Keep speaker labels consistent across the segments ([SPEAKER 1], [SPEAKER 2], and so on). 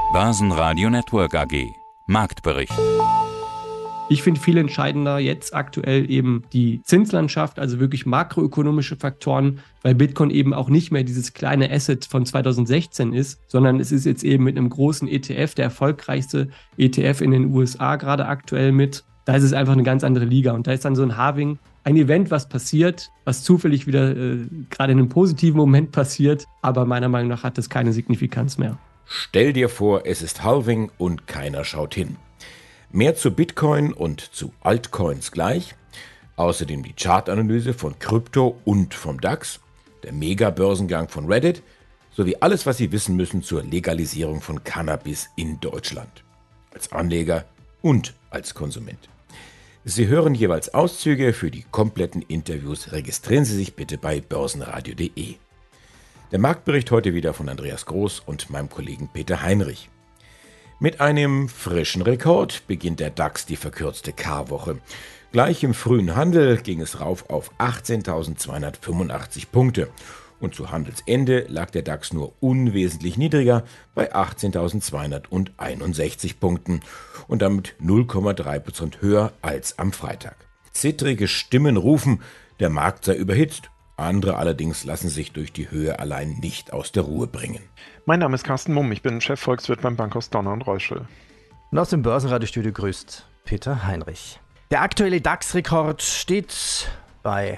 [SPEAKER 1] Börsenradio Network AG. Marktbericht.
[SPEAKER 2] Ich finde viel entscheidender jetzt aktuell eben die Zinslandschaft, also wirklich makroökonomische Faktoren, weil Bitcoin eben auch nicht mehr dieses kleine Asset von 2016 ist, sondern es ist jetzt eben mit einem großen ETF, der erfolgreichste ETF in den USA gerade aktuell mit. Da ist es einfach eine ganz andere Liga und da ist dann so ein Halving ein Event, was passiert, was zufällig wieder gerade in einem positiven Moment passiert, aber meiner Meinung nach hat das keine Signifikanz mehr.
[SPEAKER 3] Stell dir vor, es ist Halving und keiner schaut hin. Mehr zu Bitcoin und zu Altcoins gleich. Außerdem die Chartanalyse von Krypto und vom DAX, der Mega-Börsengang von Reddit, sowie alles, was Sie wissen müssen zur Legalisierung von Cannabis in Deutschland. Als Anleger und als Konsument. Sie hören jeweils Auszüge. Für die kompletten Interviews registrieren Sie sich bitte bei börsenradio.de. Der Marktbericht heute wieder von Andreas Groß und meinem Kollegen Peter Heinrich. Mit einem frischen Rekord beginnt der DAX die verkürzte Karwoche. Gleich im frühen Handel ging es rauf auf 18.285 Punkte. Und zu Handelsende lag der DAX nur unwesentlich niedriger bei 18.261 Punkten und damit 0,3% höher als am Freitag. Zittrige Stimmen rufen, der Markt sei überhitzt. Andere allerdings lassen sich durch die Höhe allein nicht aus der Ruhe bringen.
[SPEAKER 4] Mein Name ist Carsten Mumm, ich bin Chefvolkswirt beim Bankhaus Donner und Reuschel.
[SPEAKER 5] Und aus dem Börsenradiostudio grüßt Peter Heinrich. Der aktuelle DAX-Rekord steht bei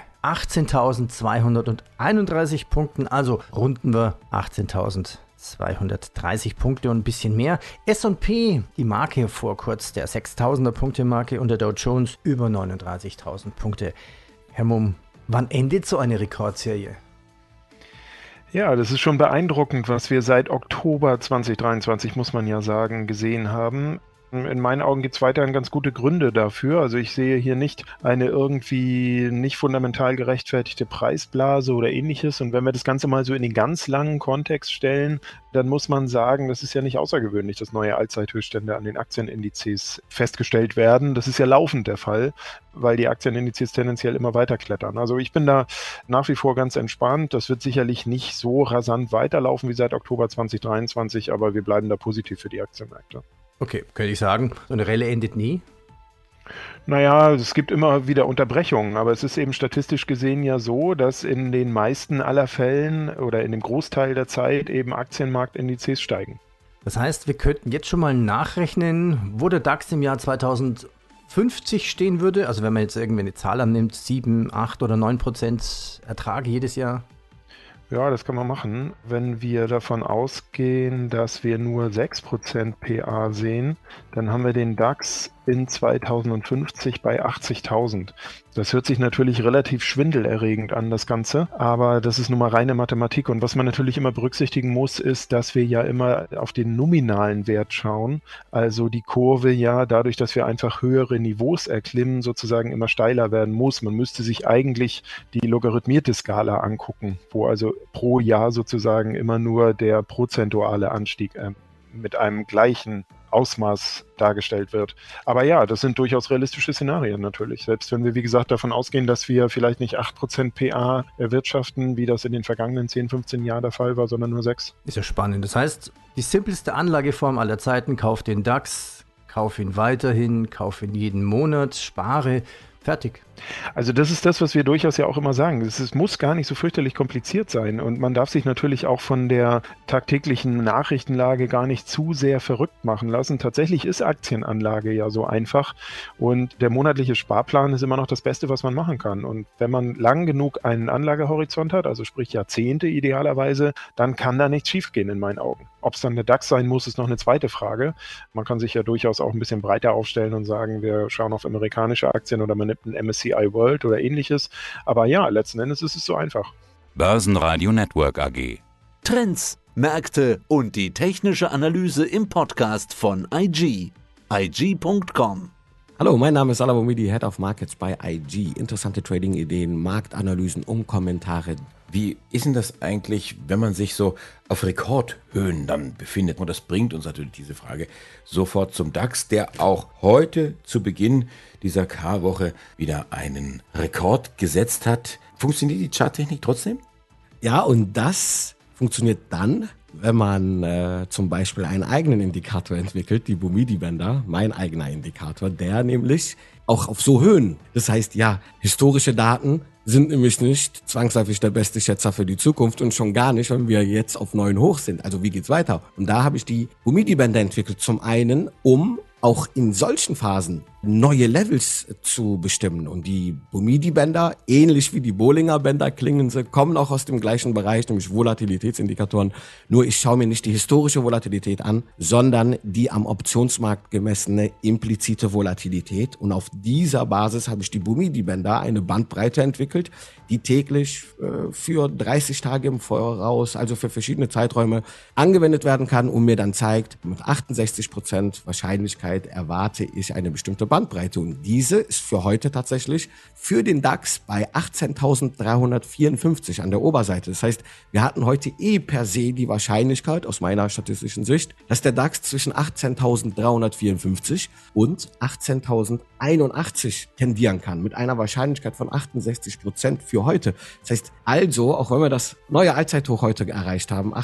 [SPEAKER 5] 18.231 Punkten, also runden wir 18.230 Punkte und ein bisschen mehr. S&P, die Marke vor kurz der 6.000er Punkte Marke und der Dow Jones über 39.000 Punkte. Herr Mumm, wann endet so eine Rekordserie?
[SPEAKER 4] Ja, das ist schon beeindruckend, was wir seit Oktober 2023, muss man ja sagen, gesehen haben. In meinen Augen gibt es weiterhin ganz gute Gründe dafür. Also ich sehe hier nicht eine irgendwie nicht fundamental gerechtfertigte Preisblase oder ähnliches. Und wenn wir das Ganze mal so in den ganz langen Kontext stellen, dann muss man sagen, das ist ja nicht außergewöhnlich, dass neue Allzeithöchststände an den Aktienindizes festgestellt werden. Das ist ja laufend der Fall, weil die Aktienindizes tendenziell immer weiter klettern. Also ich bin da nach wie vor ganz entspannt. Das wird sicherlich nicht so rasant weiterlaufen wie seit Oktober 2023, aber wir bleiben da positiv für die Aktienmärkte.
[SPEAKER 5] Okay, könnte ich sagen, so eine Rallye endet nie?
[SPEAKER 4] Naja, es gibt immer wieder Unterbrechungen, aber es ist eben statistisch gesehen ja so, dass in den meisten aller Fällen oder in dem Großteil der Zeit eben Aktienmarktindizes steigen.
[SPEAKER 5] Das heißt, wir könnten jetzt schon mal nachrechnen, wo der DAX im Jahr 2050 stehen würde. Also wenn man jetzt irgendwie eine Zahl annimmt, 7, 8 oder 9% Ertrag jedes Jahr.
[SPEAKER 4] Ja, das kann man machen. Wenn wir davon ausgehen, dass wir nur 6% PA sehen, dann haben wir den DAX in 2050 bei 80.000. Das hört sich natürlich relativ schwindelerregend an, das Ganze, aber das ist nun mal reine Mathematik. Und was man natürlich immer berücksichtigen muss, ist, dass wir ja immer auf den nominalen Wert schauen. Also die Kurve ja dadurch, dass wir einfach höhere Niveaus erklimmen, sozusagen immer steiler werden muss. Man müsste sich eigentlich die logarithmierte Skala angucken, wo also pro Jahr sozusagen immer nur der prozentuale Anstieg mit einem gleichen Ausmaß dargestellt wird. Aber ja, das sind durchaus realistische Szenarien natürlich. Selbst wenn wir, wie gesagt, davon ausgehen, dass wir vielleicht nicht 8% PA erwirtschaften, wie das in den vergangenen 10, 15 Jahren der Fall war, sondern nur 6.
[SPEAKER 5] Ist ja spannend. Das heißt, die simpelste Anlageform aller Zeiten, kauf den DAX, kauf ihn weiterhin, kauf ihn jeden Monat, spare, fertig.
[SPEAKER 4] Also das ist das, was wir durchaus ja auch immer sagen. Es muss gar nicht so fürchterlich kompliziert sein und man darf sich natürlich auch von der tagtäglichen Nachrichtenlage gar nicht zu sehr verrückt machen lassen. Tatsächlich ist Aktienanlage ja so einfach und der monatliche Sparplan ist immer noch das Beste, was man machen kann. Und wenn man lang genug einen Anlagehorizont hat, also sprich Jahrzehnte idealerweise, dann kann da nichts schiefgehen in meinen Augen. Ob es dann der DAX sein muss, ist noch eine zweite Frage. Man kann sich ja durchaus auch ein bisschen breiter aufstellen und sagen, wir schauen auf amerikanische Aktien oder man nimmt einen MSCI World oder ähnliches. Aber ja, letzten Endes ist es so einfach.
[SPEAKER 1] Börsenradio Network AG.
[SPEAKER 6] Trends, Märkte und die technische Analyse im Podcast von IG. IG.com.
[SPEAKER 7] Hallo, mein Name ist Salah Boumidi, Head of Markets bei IG. Interessante Trading-Ideen, Marktanalysen und Kommentare.
[SPEAKER 3] Wie ist denn das eigentlich, wenn man sich so auf Rekordhöhen dann befindet? Und das bringt uns natürlich diese Frage sofort zum DAX, der auch heute zu Beginn dieser Karwoche wieder einen Rekord gesetzt hat. Funktioniert die Charttechnik trotzdem?
[SPEAKER 7] Ja, und das funktioniert dann, wenn man zum Beispiel einen eigenen Indikator entwickelt, die Bumidi-Bänder, mein eigener Indikator, der nämlich auch auf so Höhen. Das heißt, ja, historische Daten sind nämlich nicht zwangsläufig der beste Schätzer für die Zukunft und schon gar nicht, wenn wir jetzt auf neuen Hoch sind. Also wie geht's weiter? Und da habe ich die Bumidi-Bänder entwickelt, zum einen, um auch in solchen Phasen neue Levels zu bestimmen. Und die Bumidi-Bänder, ähnlich wie die Bollinger-Bänder klingen sie, kommen auch aus dem gleichen Bereich, nämlich Volatilitätsindikatoren. Nur ich schaue mir nicht die historische Volatilität an, sondern die am Optionsmarkt gemessene implizite Volatilität. Und auf dieser Basis habe ich die Bumidi-Bänder, eine Bandbreite entwickelt, die täglich für 30 Tage im Voraus, also für verschiedene Zeiträume, angewendet werden kann und mir dann zeigt, mit 68% Wahrscheinlichkeit erwarte ich eine bestimmte Bandbreite. Und diese ist für heute tatsächlich für den DAX bei 18.354 an der Oberseite. Das heißt, wir hatten heute per se die Wahrscheinlichkeit, aus meiner statistischen Sicht, dass der DAX zwischen 18.354 und 18.081 tendieren kann, mit einer Wahrscheinlichkeit von 68% für heute. Das heißt also, auch wenn wir das neue Allzeithoch heute erreicht haben,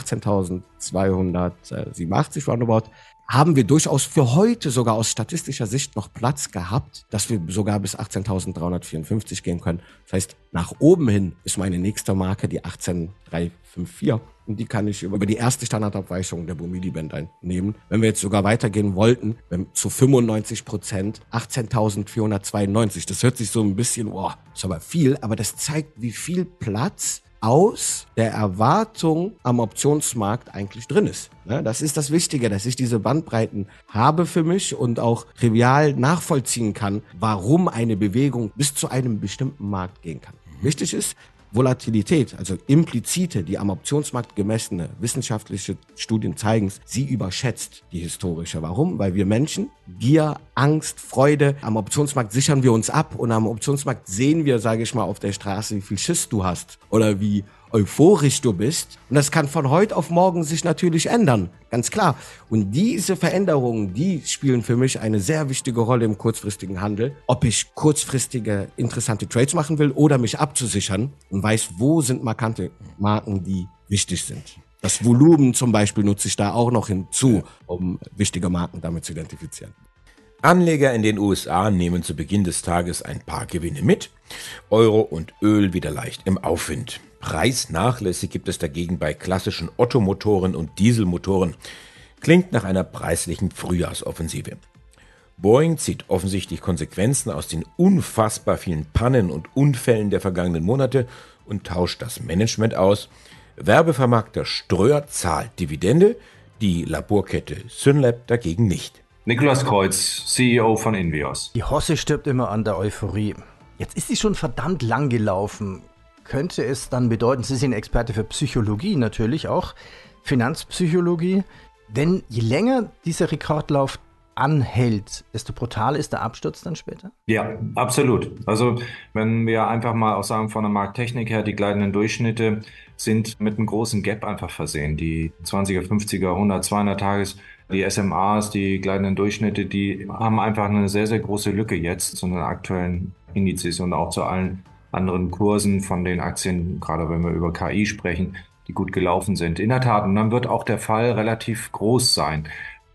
[SPEAKER 7] 18.287 roundabout, haben wir durchaus für heute sogar aus statistischer Sicht noch Platz gehabt, dass wir sogar bis 18.354 gehen können. Das heißt, nach oben hin ist meine nächste Marke die 18.354 und die kann ich über die erste Standardabweichung der Bumidi-Bänder nehmen. Wenn wir jetzt sogar weitergehen wollten, zu 95% 18.492. Das hört sich so ein bisschen, ist aber viel, aber das zeigt, wie viel Platz aus der Erwartung am Optionsmarkt eigentlich drin ist. Das ist das Wichtige, dass ich diese Bandbreiten habe für mich und auch trivial nachvollziehen kann, warum eine Bewegung bis zu einem bestimmten Markt gehen kann. Wichtig ist, Volatilität, also implizite, die am Optionsmarkt gemessene wissenschaftliche Studien zeigen, sie überschätzt die historische. Warum? Weil wir Menschen Gier, Angst, Freude, am Optionsmarkt sichern wir uns ab und am Optionsmarkt sehen wir, sage ich mal, auf der Straße, wie viel Schiss du hast oder wie euphorisch du bist. Und das kann von heute auf morgen sich natürlich ändern, ganz klar. Und diese Veränderungen, die spielen für mich eine sehr wichtige Rolle im kurzfristigen Handel. Ob ich kurzfristige, interessante Trades machen will oder mich abzusichern und weiß, wo sind markante Marken, die wichtig sind. Das Volumen zum Beispiel nutze ich da auch noch hinzu, um wichtige Marken damit zu identifizieren.
[SPEAKER 3] Anleger in den USA nehmen zu Beginn des Tages ein paar Gewinne mit. Euro und Öl wieder leicht im Aufwind. Preisnachlässe gibt es dagegen bei klassischen Ottomotoren und Dieselmotoren. Klingt nach einer preislichen Frühjahrsoffensive. Boeing zieht offensichtlich Konsequenzen aus den unfassbar vielen Pannen und Unfällen der vergangenen Monate und tauscht das Management aus. Werbevermarkter Ströer zahlt Dividende, die Laborkette Synlab dagegen nicht.
[SPEAKER 8] Nikolaus Kreuz, CEO von Invios.
[SPEAKER 5] Die Hosse stirbt immer an der Euphorie. Jetzt ist sie schon verdammt lang gelaufen. Könnte es dann bedeuten, Sie sind Experte für Psychologie natürlich auch, Finanzpsychologie, denn je länger dieser Rekordlauf anhält, desto brutaler ist der Absturz dann später?
[SPEAKER 8] Ja, absolut. Also wenn wir einfach mal auch sagen, von der Markttechnik her, die gleitenden Durchschnitte sind mit einem großen Gap einfach versehen. Die 20er, 50er, 100, 200 Tages, die SMAs, die gleitenden Durchschnitte, die haben einfach eine sehr, sehr große Lücke jetzt zu den aktuellen Indizes und auch zu allen anderen Kursen von den Aktien, gerade wenn wir über KI sprechen, die gut gelaufen sind. In der Tat, und dann wird auch der Fall relativ groß sein,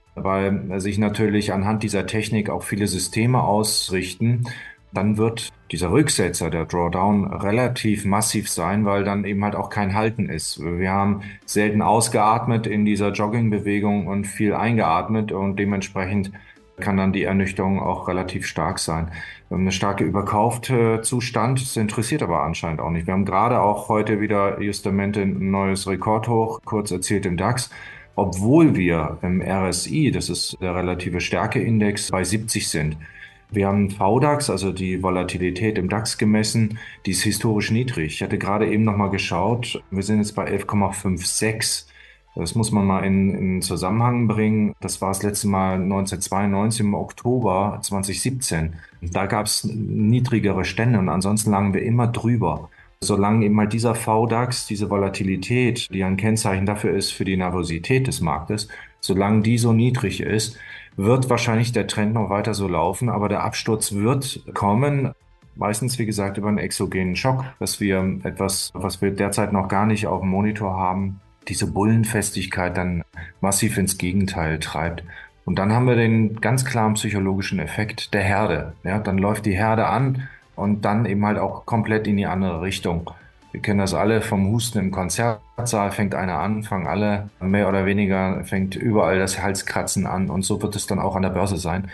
[SPEAKER 8] weil sich natürlich anhand dieser Technik auch viele Systeme ausrichten. Dann wird dieser Rücksetzer, der Drawdown, relativ massiv sein, weil dann eben halt auch kein Halten ist. Wir haben selten ausgeatmet in dieser Joggingbewegung und viel eingeatmet und dementsprechend kann dann die Ernüchterung auch relativ stark sein. Wir haben eine starke überkaufte Zustand, das interessiert aber anscheinend auch nicht. Wir haben gerade auch heute wieder justamente ein neues Rekordhoch, kurz erzielt im DAX, obwohl wir im RSI, das ist der relative Stärkeindex, bei 70 sind. Wir haben VDAX, also die Volatilität im DAX gemessen, die ist historisch niedrig. Ich hatte gerade eben nochmal geschaut, wir sind jetzt bei 11,56. Das muss man mal in Zusammenhang bringen. Das war das letzte Mal 1992 im Oktober 2017. Da gab es niedrigere Stände und ansonsten lagen wir immer drüber. Solange eben halt dieser VDAX, diese Volatilität, die ein Kennzeichen dafür ist für die Nervosität des Marktes, solange die so niedrig ist, wird wahrscheinlich der Trend noch weiter so laufen, aber der Absturz wird kommen. Meistens, wie gesagt, über einen exogenen Schock, dass wir etwas, was wir derzeit noch gar nicht auf dem Monitor haben, diese Bullenfestigkeit dann massiv ins Gegenteil treibt. Und dann haben wir den ganz klaren psychologischen Effekt der Herde. Ja, dann läuft die Herde an und dann eben halt auch komplett in die andere Richtung. Wir kennen das alle vom Husten im Konzertsaal, fängt einer an, fangen alle mehr oder weniger, fängt überall das Halskratzen an und so wird es dann auch an der Börse sein.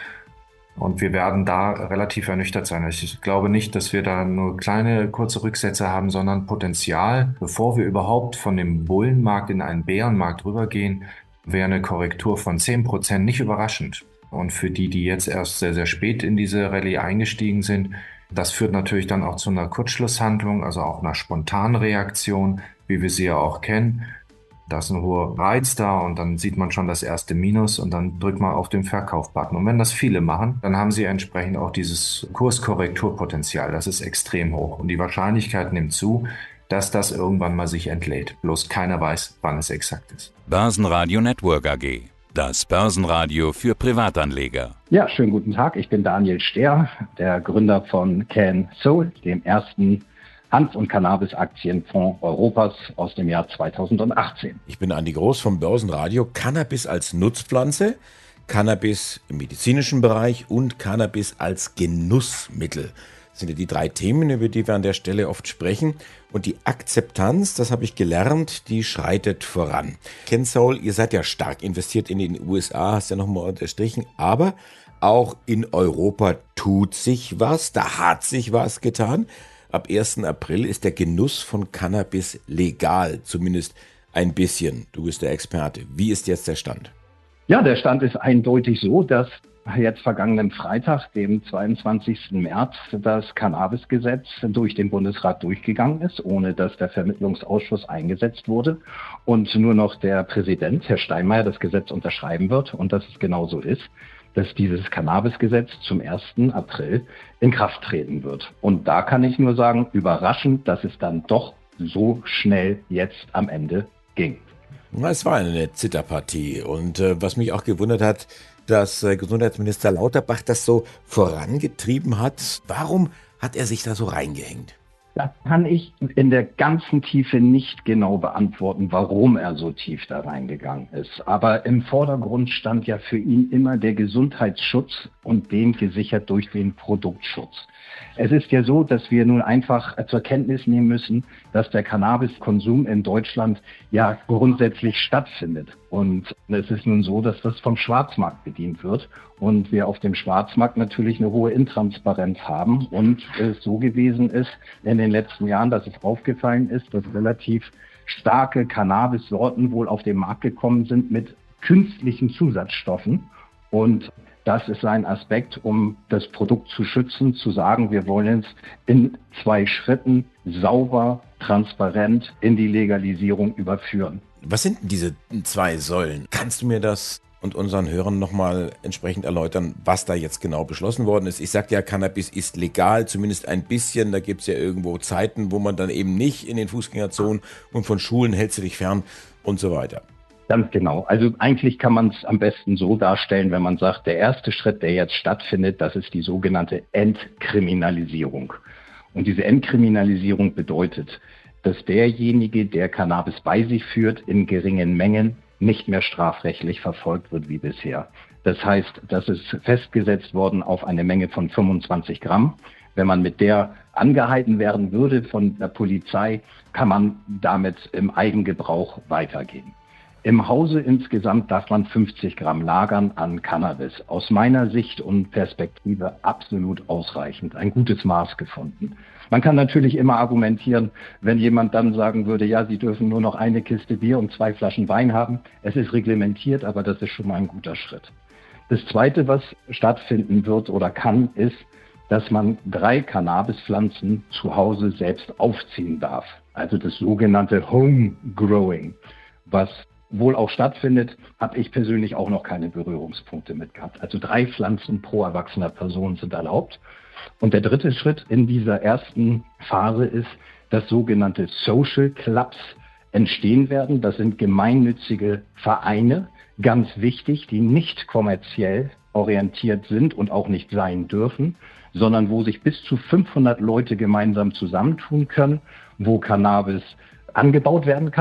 [SPEAKER 8] Und wir werden da relativ ernüchtert sein. Ich glaube nicht, dass wir da nur kleine, kurze Rücksätze haben, sondern Potenzial. Bevor wir überhaupt von dem Bullenmarkt in einen Bärenmarkt rübergehen, wäre eine Korrektur von 10% nicht überraschend. Und für die, die jetzt erst sehr, sehr spät in diese Rallye eingestiegen sind, das führt natürlich dann auch zu einer Kurzschlusshandlung, also auch einer spontanen Reaktion, wie wir sie ja auch kennen. Da ist ein hoher Reiz da und dann sieht man schon das erste Minus und dann drückt man auf den Verkauf-Button. Und wenn das viele machen, dann haben sie entsprechend auch dieses Kurskorrekturpotenzial. Das ist extrem hoch und die Wahrscheinlichkeit nimmt zu, dass das irgendwann mal sich entlädt. Bloß keiner weiß, wann es exakt ist.
[SPEAKER 1] Börsenradio Network AG. Das Börsenradio für Privatanleger.
[SPEAKER 9] Ja, schönen guten Tag. Ich bin Daniel Stehr, der Gründer von CanSol, dem ersten Hanf- und Cannabis-Aktienfonds Europas aus dem Jahr 2018.
[SPEAKER 3] Ich bin Andi Groß vom Börsenradio. Cannabis als Nutzpflanze, Cannabis im medizinischen Bereich und Cannabis als Genussmittel. Das sind ja die 3 Themen, über die wir an der Stelle oft sprechen. Und die Akzeptanz, das habe ich gelernt, die schreitet voran. CanSol, ihr seid ja stark investiert in den USA, hast ja nochmal unterstrichen, aber auch in Europa tut sich was, da hat sich was getan. Ab 1. April ist der Genuss von Cannabis legal, zumindest ein bisschen. Du bist der Experte. Wie ist jetzt der Stand?
[SPEAKER 9] Ja, der Stand ist eindeutig so, dass jetzt vergangenen Freitag, dem 22. März, das Cannabisgesetz durch den Bundesrat durchgegangen ist, ohne dass der Vermittlungsausschuss eingesetzt wurde und nur noch der Präsident, Herr Steinmeier, das Gesetz unterschreiben wird und dass es genauso ist, dass dieses Cannabisgesetz zum 1. April in Kraft treten wird. Und da kann ich nur sagen, überraschend, dass es dann doch so schnell jetzt am Ende ging.
[SPEAKER 3] Es war eine Zitterpartie und was mich auch gewundert hat, dass Gesundheitsminister Lauterbach das so vorangetrieben hat. Warum hat er sich da so reingehängt?
[SPEAKER 9] Das kann ich in der ganzen Tiefe nicht genau beantworten, warum er so tief da reingegangen ist. Aber im Vordergrund stand ja für ihn immer der Gesundheitsschutz und den gesichert durch den Produktschutz. Es ist ja so, dass wir nun einfach zur Kenntnis nehmen müssen, dass der Cannabiskonsum in Deutschland ja grundsätzlich stattfindet. Und es ist nun so, dass das vom Schwarzmarkt bedient wird und wir auf dem Schwarzmarkt natürlich eine hohe Intransparenz haben und es so gewesen ist in den letzten Jahren, dass es aufgefallen ist, dass relativ starke Cannabissorten wohl auf den Markt gekommen sind mit künstlichen Zusatzstoffen und das ist ein Aspekt, um das Produkt zu schützen, zu sagen, wir wollen es in 2 Schritten sauber, transparent in die Legalisierung überführen.
[SPEAKER 3] Was sind denn diese 2 Säulen? Kannst du mir das und unseren Hörern nochmal entsprechend erläutern, was da jetzt genau beschlossen worden ist? Ich sage ja, Cannabis ist legal, zumindest ein bisschen. Da gibt es ja irgendwo Zeiten, wo man dann eben nicht in den Fußgängerzonen und von Schulen hältst du dich fern und so weiter.
[SPEAKER 9] Ganz genau. Also eigentlich kann man es am besten so darstellen, wenn man sagt, der erste Schritt, der jetzt stattfindet, das ist die sogenannte Entkriminalisierung. Und diese Entkriminalisierung bedeutet, dass derjenige, der Cannabis bei sich führt, in geringen Mengen nicht mehr strafrechtlich verfolgt wird wie bisher. Das heißt, das ist festgesetzt worden auf eine Menge von 25 Gramm. Wenn man mit der angehalten werden würde von der Polizei, kann man damit im Eigengebrauch weitergehen. Im Hause insgesamt darf man 50 Gramm lagern an Cannabis. Aus meiner Sicht und Perspektive absolut ausreichend. Ein gutes Maß gefunden. Man kann natürlich immer argumentieren, wenn jemand dann sagen würde, ja, Sie dürfen nur noch eine Kiste Bier und 2 Flaschen Wein haben. Es ist reglementiert, aber das ist schon mal ein guter Schritt. Das Zweite, was stattfinden wird oder kann, ist, dass man 3 Cannabispflanzen zu Hause selbst aufziehen darf. Also das sogenannte Home Growing, was wohl auch stattfindet, habe ich persönlich auch noch keine Berührungspunkte mit gehabt. Also 3 Pflanzen pro erwachsener Person sind erlaubt. Und der dritte Schritt in dieser ersten Phase ist, dass sogenannte Social Clubs entstehen werden. Das sind gemeinnützige Vereine, ganz wichtig, die nicht kommerziell orientiert sind und auch nicht sein dürfen, sondern wo sich bis zu 500 Leute gemeinsam zusammentun können, wo Cannabis angebaut werden kann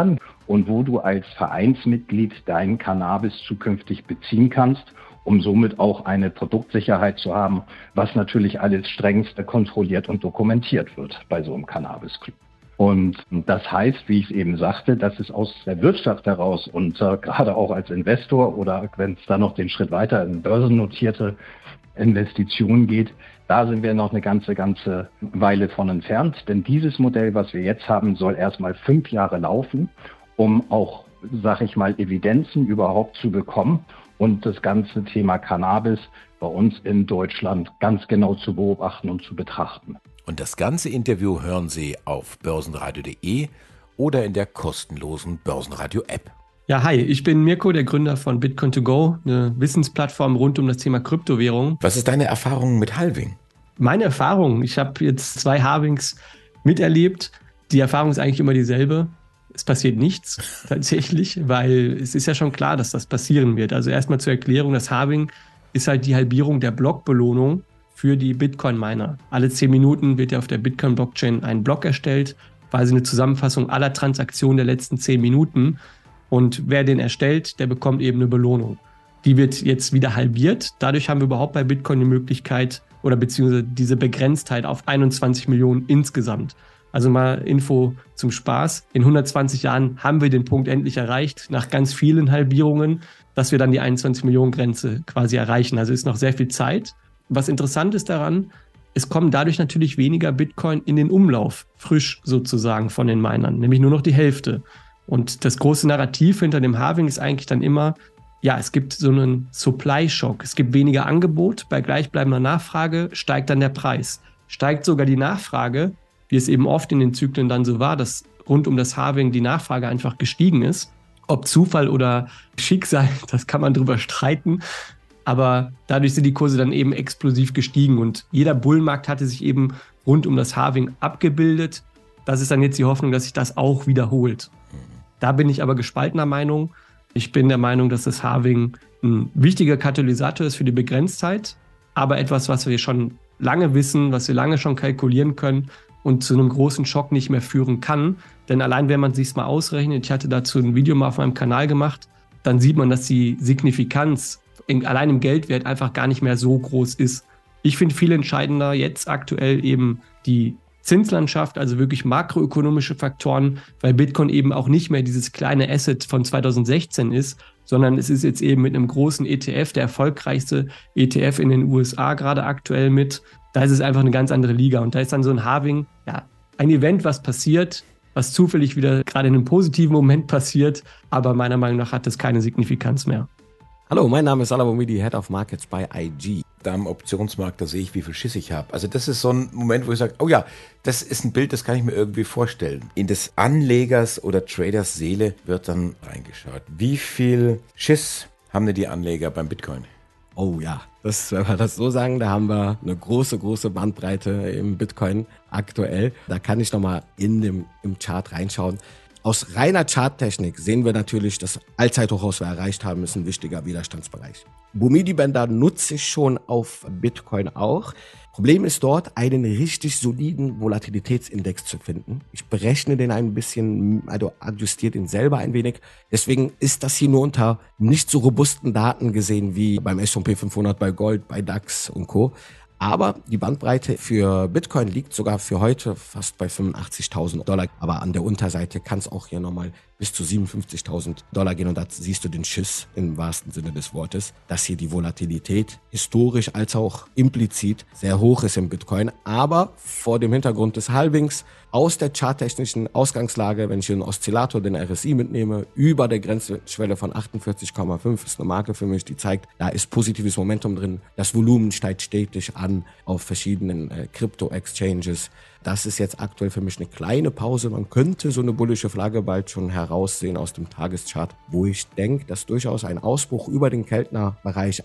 [SPEAKER 9] und wo du als Vereinsmitglied deinen Cannabis zukünftig beziehen kannst, um somit auch eine Produktsicherheit zu haben, was natürlich alles strengst kontrolliert und dokumentiert wird bei so einem Cannabis-Club. Und das heißt, wie ich es eben sagte, dass es aus der Wirtschaft heraus und gerade auch als Investor oder wenn es da noch den Schritt weiter in börsennotierte Investitionen geht, da sind wir noch eine ganze Weile von entfernt. Denn dieses Modell, was wir jetzt haben, soll erstmal 5 Jahre laufen, um auch, sag ich mal, Evidenzen überhaupt zu bekommen und das ganze Thema Cannabis bei uns in Deutschland ganz genau zu beobachten und zu betrachten.
[SPEAKER 3] Und das ganze Interview hören Sie auf börsenradio.de oder in der kostenlosen Börsenradio-App.
[SPEAKER 2] Ja, hi, ich bin Mirko, der Gründer von Bitcoin2Go, eine Wissensplattform rund um das Thema Kryptowährung.
[SPEAKER 3] Was ist deine Erfahrung mit Halving?
[SPEAKER 2] Meine Erfahrung, ich habe jetzt 2 Halvings miterlebt. Die Erfahrung ist eigentlich immer dieselbe. Es passiert nichts tatsächlich, weil es ist ja schon klar, dass das passieren wird. Also erstmal zur Erklärung, das Halving ist halt die Halbierung der Blockbelohnung für die Bitcoin-Miner. Alle 10 Minuten wird ja auf der Bitcoin-Blockchain ein Block erstellt, quasi eine Zusammenfassung aller Transaktionen der letzten 10 Minuten. Und wer den erstellt, der bekommt eben eine Belohnung. Die wird jetzt wieder halbiert. Dadurch haben wir überhaupt bei Bitcoin die Möglichkeit oder beziehungsweise diese Begrenztheit auf 21 Millionen insgesamt. Also mal Info zum Spaß. In 120 Jahren haben wir den Punkt endlich erreicht, nach ganz vielen Halbierungen, dass wir dann die 21 Millionen Grenze quasi erreichen. Also ist noch sehr viel Zeit. Was interessant ist daran, es kommen dadurch natürlich weniger Bitcoin in den Umlauf, frisch sozusagen von den Minern, nämlich nur noch die Hälfte. Und das große Narrativ hinter dem Halving ist eigentlich dann immer, ja, es gibt so einen Supply-Shock. Es gibt weniger Angebot, bei gleichbleibender Nachfrage steigt dann der Preis. Steigt sogar die Nachfrage, wie es eben oft in den Zyklen dann so war, dass rund um das Halving die Nachfrage einfach gestiegen ist. Ob Zufall oder Schicksal, das kann man drüber streiten. Aber dadurch sind die Kurse dann eben explosiv gestiegen und jeder Bullenmarkt hatte sich eben rund um das Halving abgebildet. Das ist dann jetzt die Hoffnung, dass sich das auch wiederholt. Da bin ich aber gespaltener Meinung. Ich bin der Meinung, dass das Halving ein wichtiger Katalysator ist für die Begrenztheit, aber etwas, was wir schon lange wissen, was wir lange schon kalkulieren können und zu einem großen Schock nicht mehr führen kann. Denn allein wenn man es sich mal ausrechnet, ich hatte dazu ein Video mal auf meinem Kanal gemacht, dann sieht man, dass die Signifikanz allein im Geldwert einfach gar nicht mehr so groß ist. Ich finde viel entscheidender jetzt aktuell eben die Zinslandschaft, also wirklich makroökonomische Faktoren, weil Bitcoin eben auch nicht mehr dieses kleine Asset von 2016 ist, sondern es ist jetzt eben mit einem großen ETF, der erfolgreichste ETF in den USA gerade aktuell mit. Da ist es einfach eine ganz andere Liga und da ist dann so ein Halving, ja, ein Event, was passiert, was zufällig wieder gerade in einem positiven Moment passiert, aber meiner Meinung nach hat das keine Signifikanz mehr.
[SPEAKER 7] Hallo, mein Name ist Salah Boumidi, Head of Markets bei IG.
[SPEAKER 3] Da am Optionsmarkt, da sehe ich, wie viel Schiss ich habe. Also das ist so ein Moment, wo ich sage, oh ja, das ist ein Bild, das kann ich mir irgendwie vorstellen. In des Anlegers oder Traders Seele wird dann reingeschaut. Wie viel Schiss haben denn die Anleger beim Bitcoin?
[SPEAKER 7] Oh ja, wenn wir das so sagen, da haben wir eine große Bandbreite im Bitcoin aktuell. Da kann ich nochmal im Chart reinschauen. Aus reiner Charttechnik sehen wir natürlich, das Allzeithoch, was wir erreicht haben, ist ein wichtiger Widerstandsbereich. Boumidi-Bänder nutze ich schon auf Bitcoin auch. Problem ist dort, einen richtig soliden Volatilitätsindex zu finden. Ich berechne den ein bisschen, also adjustiert ihn selber ein wenig. Deswegen ist das hier nur unter nicht so robusten Daten gesehen wie beim S&P 500, bei Gold, bei DAX und Co. Aber die Bandbreite für Bitcoin liegt sogar für heute fast bei $85.000. Aber an der Unterseite kann es auch hier nochmal bis zu $57.000 gehen. Und da siehst du den Schiss im wahrsten Sinne des Wortes, dass hier die Volatilität historisch als auch implizit sehr hoch ist im Bitcoin. Aber vor dem Hintergrund des Halvings aus der charttechnischen Ausgangslage, wenn ich den Oszillator, den RSI mitnehme, über der Grenzschwelle von 48,5 ist eine Marke für mich, die zeigt, da ist positives Momentum drin. Das Volumen steigt stetig an auf verschiedenen Crypto-Exchanges. Das ist jetzt aktuell für mich eine kleine Pause. Man könnte so eine bullische Flagge bald schon heraussehen aus dem Tageschart, wo ich denke, dass durchaus ein Ausbruch über den Keltner-Bereich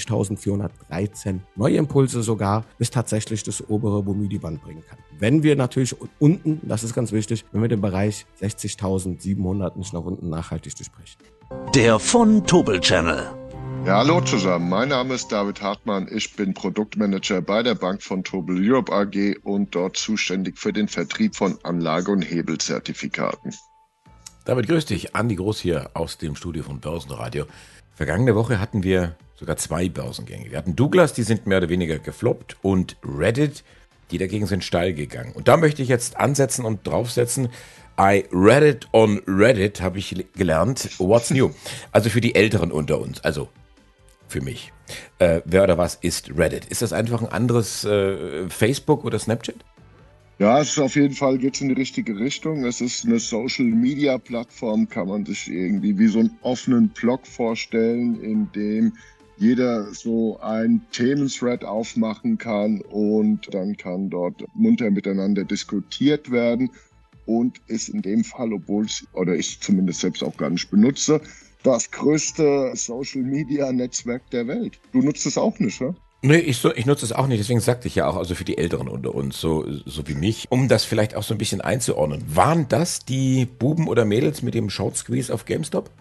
[SPEAKER 7] 71.413 neue Impulse sogar bis tatsächlich das obere Boumidi-Band bringen kann. Wenn wir natürlich unten, das ist ganz wichtig, wenn wir den Bereich 60.700 nicht nach unten nachhaltig durchbrechen.
[SPEAKER 6] Der von Tobel Channel.
[SPEAKER 10] Ja, hallo zusammen. Mein Name ist David Hartmann. Ich bin Produktmanager bei der Bank von Tobel Europe AG und dort zuständig für den Vertrieb von Anlage- und Hebelzertifikaten.
[SPEAKER 3] Damit grüß dich, Andi Groß hier aus dem Studio von Börsenradio. Vergangene Woche hatten wir sogar 2 Börsengänge. Wir hatten Douglas, die sind mehr oder weniger gefloppt, und Reddit, die dagegen sind steil gegangen. Und da möchte ich jetzt ansetzen und draufsetzen. I read it on Reddit, habe ich gelernt. What's new? Also für die Älteren unter uns, also für mich. Wer oder was ist Reddit? Ist das einfach ein anderes Facebook oder Snapchat?
[SPEAKER 10] Ja, es ist auf jeden Fall, geht's in die richtige Richtung. Es ist eine Social-Media-Plattform, kann man sich irgendwie wie so einen offenen Blog vorstellen, in dem jeder so ein Thementhread aufmachen kann und dann kann dort munter miteinander diskutiert werden und ist in dem Fall, obwohl ich zumindest selbst auch gar nicht benutze, das größte Social-Media-Netzwerk der Welt. Du nutzt es auch nicht, ja?
[SPEAKER 3] Nee, ich nutze es auch nicht, deswegen sagte ich ja auch, also für die Älteren unter uns, so wie mich, um das vielleicht auch so ein bisschen einzuordnen. Waren das die Buben oder Mädels mit dem Short Squeeze auf GameStop?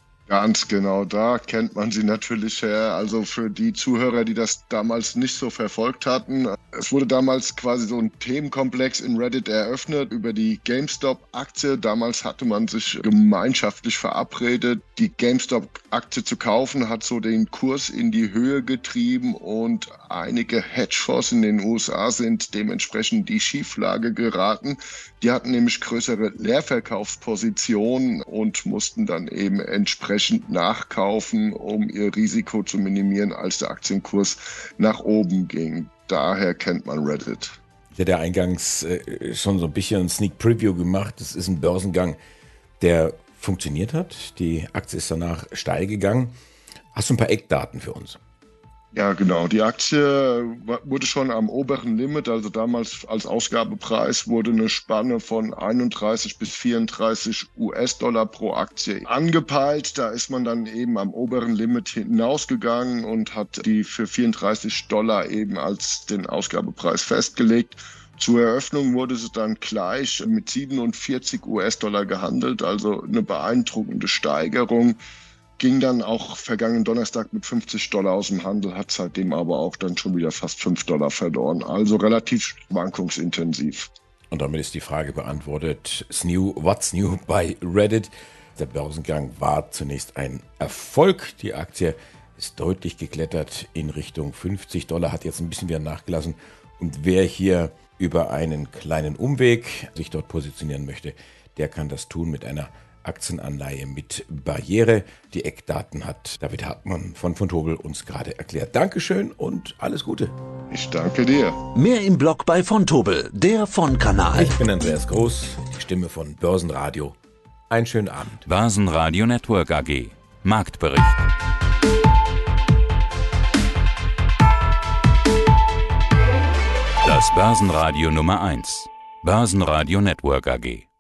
[SPEAKER 10] Ganz genau, da kennt man sie natürlich her. Also für die Zuhörer, die das damals nicht so verfolgt hatten, es wurde damals quasi so ein Themenkomplex in Reddit eröffnet über die GameStop-Aktie. Damals hatte man sich gemeinschaftlich verabredet, die GameStop-Aktie zu kaufen, hat so den Kurs in die Höhe getrieben und einige Hedgefonds in den USA sind dementsprechend in die Schieflage geraten. Die hatten nämlich größere Leerverkaufspositionen und mussten dann eben entsprechend nachkaufen, um ihr Risiko zu minimieren, als der Aktienkurs nach oben ging. Daher kennt man Reddit.
[SPEAKER 3] Ich hatte ja eingangs schon so ein bisschen ein Sneak Preview gemacht. Das ist ein Börsengang, der funktioniert hat. Die Aktie ist danach steil gegangen. Hast du ein paar Eckdaten für uns?
[SPEAKER 10] Ja, genau. Die Aktie wurde schon am oberen Limit, also damals als Ausgabepreis wurde eine Spanne von 31 bis 34 US-Dollar pro Aktie angepeilt. Da ist man dann eben am oberen Limit hinausgegangen und hat die für 34 Dollar eben als den Ausgabepreis festgelegt. Zur Eröffnung wurde sie dann gleich mit 47 US-Dollar gehandelt, also eine beeindruckende Steigerung. Ging dann auch vergangenen Donnerstag mit 50 Dollar aus dem Handel, hat seitdem aber auch dann schon wieder fast 5 Dollar verloren. Also relativ schwankungsintensiv.
[SPEAKER 3] Und damit ist die Frage beantwortet. What's new bei Reddit? Der Börsengang war zunächst ein Erfolg. Die Aktie ist deutlich geklettert in Richtung 50 Dollar, hat jetzt ein bisschen wieder nachgelassen. Und wer hier über einen kleinen Umweg sich dort positionieren möchte, der kann das tun mit einer Aktienanleihe mit Barriere. Die Eckdaten hat David Hartmann von Vontobel uns gerade erklärt. Dankeschön und alles Gute.
[SPEAKER 10] Ich danke dir.
[SPEAKER 6] Mehr im Blog bei Vontobel, der Von-Kanal.
[SPEAKER 3] Ich bin Andreas Groß, die Stimme von Börsenradio. Einen schönen Abend.
[SPEAKER 1] Börsenradio Network AG. Marktbericht. Das Börsenradio Nummer 1. Börsenradio Network AG.